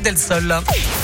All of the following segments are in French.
avec Del Sol.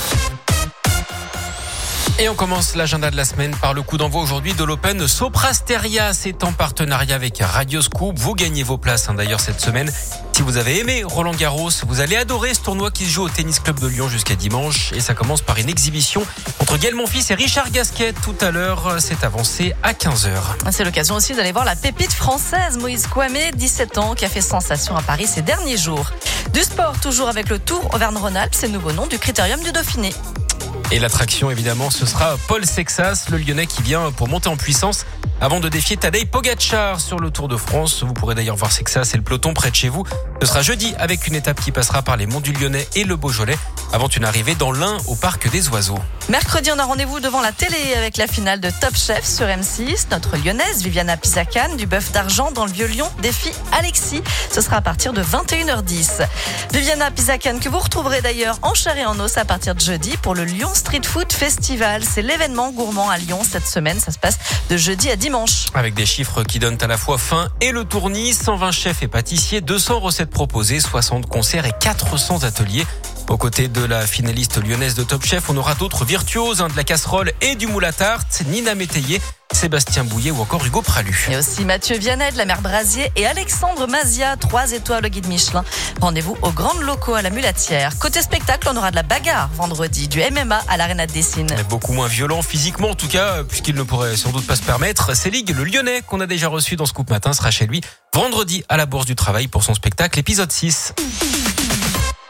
Et on commence l'agenda de la semaine par le coup d'envoi aujourd'hui de l'Open Soprasteria. C'est en partenariat avec Radioscoop. Vous gagnez vos places d'ailleurs cette semaine. Si vous avez aimé Roland Garros, vous allez adorer ce tournoi qui se joue au Tennis Club de Lyon jusqu'à dimanche. Et ça commence par une exhibition entre Gaël Monfils et Richard Gasquet. Tout à l'heure, c'est avancé à 15h. C'est l'occasion aussi d'aller voir la pépite française Moïse Kouamé, 17 ans, qui a fait sensation à Paris ces derniers jours. Du sport, toujours avec le Tour Auvergne-Rhône-Alpes, c'est le nouveau nom du Critérium du Dauphiné. Et l'attraction, évidemment, ce sera Paul Sexas, le Lyonnais qui vient pour monter en puissance avant de défier Tadej Pogačar sur le Tour de France. Vous pourrez d'ailleurs voir Sexas et le peloton près de chez vous. Ce sera jeudi avec une étape qui passera par les monts du Lyonnais et le Beaujolais avant une arrivée dans l'Ain au Parc des Oiseaux. Mercredi, on a rendez-vous devant la télé avec la finale de Top Chef sur M6. Notre lyonnaise Viviana Pisacane du bœuf d'argent dans le Vieux-Lyon défie Alexis. Ce sera à partir de 21h10. Viviana Pisacane que vous retrouverez d'ailleurs en chair et en os à partir de jeudi pour le Lyon Street Food Festival. C'est l'événement gourmand à Lyon cette semaine. Ça se passe de jeudi à dimanche. Avec des chiffres qui donnent à la fois faim et le tournis. 120 chefs et pâtissiers, 200 recettes proposées, 60 concerts et 400 ateliers. Aux côtés de la finaliste lyonnaise de Top Chef, on aura d'autres virtuoses de la casserole et du moule à tarte. Nina Métayer, Sébastien Bouillet ou encore Hugo Pralu. Et aussi Mathieu Vianney de la Mère Brasier et Alexandre Mazia, 3 étoiles au guide Michelin. Rendez-vous aux Grandes Locaux à la Mulatière. Côté spectacle, on aura de la bagarre vendredi, du MMA à l'Arena de Dessine. Beaucoup moins violent physiquement en tout cas, puisqu'il ne pourrait sans doute pas se permettre. Selig, le Lyonnais qu'on a déjà reçu dans Scoop Matin, sera chez lui vendredi à la Bourse du Travail pour son spectacle épisode 6.